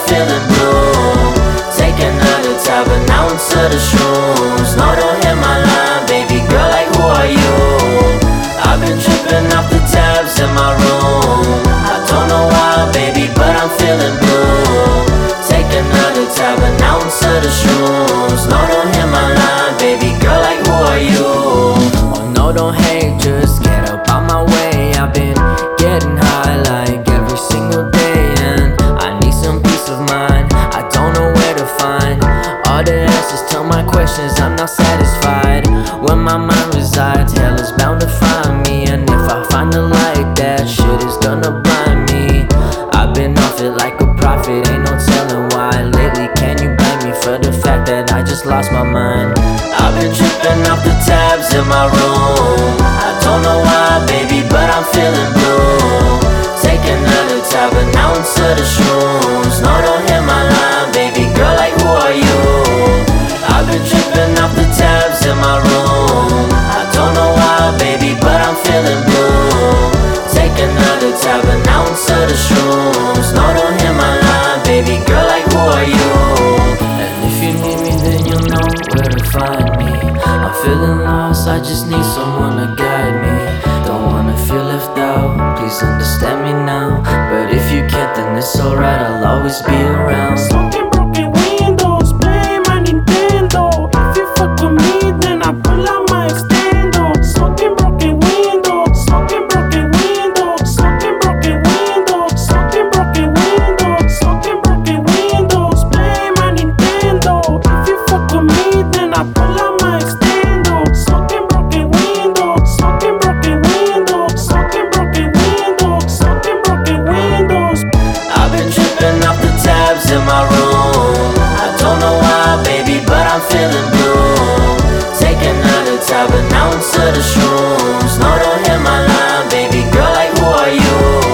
feeling blue. Taking another tab, but now into the shrooms. No, don't hit my line, baby girl, like who are you? I've been tripping off the tabs in my room. I don't know why, baby, but I'm feeling blue. Taking another tab, but now into the shrooms. No, don't hit my line, baby girl, like who are you? Oh no, don't hate, just get up out my way. I've been getting high like every single day, and I need some peace of mind. I don't know where to find all the answers to my questions. I'm not satisfied where my mind resides. Hell is bound to find me, and if I find the light, that shit is gonna blind me. I've been off it like a prophet, ain't no telling why. Lately, can you blame me for the fact that I just lost my mind? I've been tripping off the tabs in my room. I don't know why, baby, but I'm feeling blue. Taking another tab, but now into the shrooms. No, don't hit my line, baby girl, like who are you? I've been tripping off the tabs in my room. I don't know why, baby, but I'm feeling blue. Taking another tab, but now into the shrooms. No, don't hit my line, baby girl, like who are you? And if you need me, then you'll know where to find me. I'm feeling lost, I just need someone to guide me. Don't wanna feel left out, please understand me now. But if you can't, then it's alright, I'll always be around. Smoking broken windows, play my Nintendo. If you fuck with me, then I pull out my extendo. Smoking broken windows, smoking broken windows, smoking broken windows, smoking broken windows, smoking broken windows, play my Nintendo. If you fuck with me, then I pull out my extendo. Smoking broken windows, smoking broken windows, smoking broken windows, smoking broken windows. I've been tripping off the tabs in my room. I don't know why, baby, but I'm feeling blue. Taking another tab, but now into the shrooms. No, don't hit my line, baby girl, like who are you?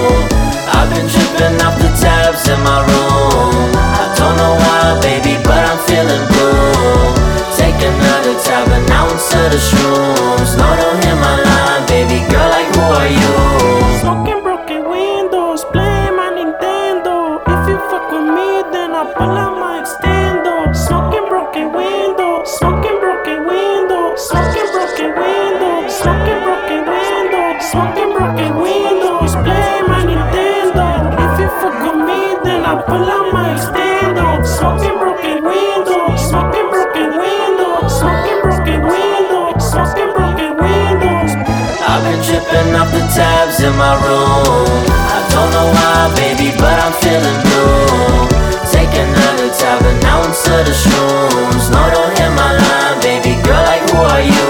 I've been tripping off the tabs in my room. I don't know why, baby, but I'm feeling blue. Taking another tab, but now into the shrooms. No, don't hit my line, baby girl, like who are you? Smoking broken windows, play my Nintendo. If you fuck with me, then I pull out my extendo. Smoking broken windows, smoking broken windows, smoking broken windows, smoking broken windows, smoking broken windows, play my Nintendo. If you fuck with me, then I pull out my extendo. Smoking broken windows, smoking broken windows, smoking broken windows, smoking broken windows. I've been tripping off the tabs in my room. I don't know why, baby, but I'm feeling blue. Taking another tab, but now into the shrooms. No, don't hit my line, baby girl, like who are you?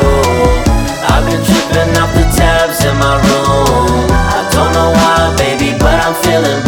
I've been tripping off the tabs in my room. I don't know why, baby, but I'm feeling